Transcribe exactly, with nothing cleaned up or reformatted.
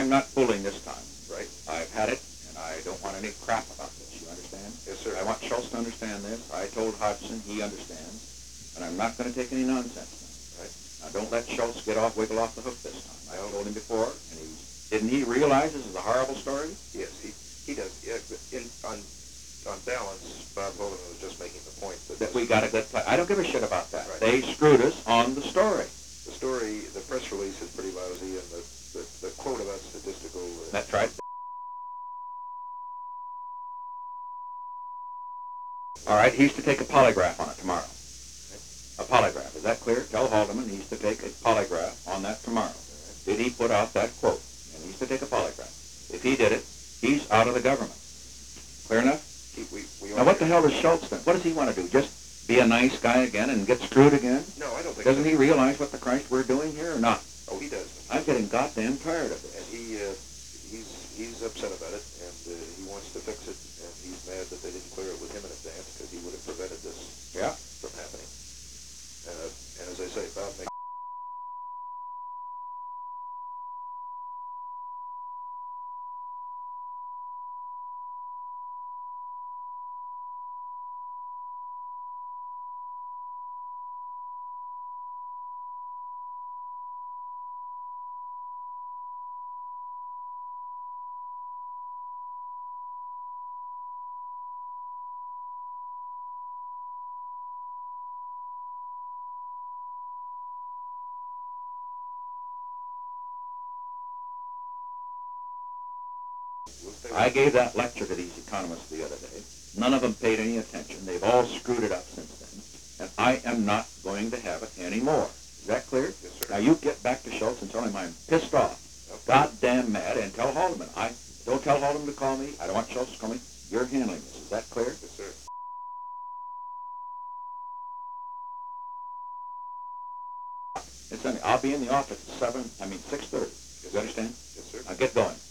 I'm not fooling this time. Right. I've had it, and I don't want any crap about this. You understand? Yes, sir. I want Schultz to understand this. I told Hodgson, he understands, and I'm not going to take any nonsense now. Right. Now, don't let Schultz get off, wiggle off the hook this time. I told him before, and he didn't he realize this is a horrible story? Yes, he he does. Yeah, but in, on on balance, Bob Holden was just making the point that, That we got a good play. I don't give a shit about that. Right. They screwed us on the story. the story, the press release is pretty lousy, and the the, the quote about statistical. Uh, That's right. All right, he's to take a polygraph on it tomorrow. A polygraph. Is that clear? Tell Haldeman he's to take a polygraph on that tomorrow. Did he put out that quote? And he's to take a polygraph. If he did it, he's out of the government. Clear enough? he, we, we Now, what the hell does Schultz think? What does he want to do? Just be a nice guy again and get screwed again? No, I don't think. Doesn't so. he realize what the Christ we're doing here or not? Oh, he does. I'm getting goddamn tired of this. And he uh, he's he's upset about it, and uh, he wants to fix it, and he's mad that they didn't clear it with him in advance, because he would have prevented this Yeah. from happening. Uh, and as I say, Bob makes. I gave that lecture to these economists the other day. None of them paid any attention. They've all screwed it up since then. And I am not going to have it anymore. Is that clear? Yes, sir. Now you get back to Schultz and tell him I'm pissed off, goddamn mad, and tell Haldeman. I don't tell Haldeman to call me. I don't want Schultz to call me. You're handling this. Is that clear? Yes, sir. It's I'll be in the office at seven. I mean six thirty. You understand? Yes, sir. Now get going.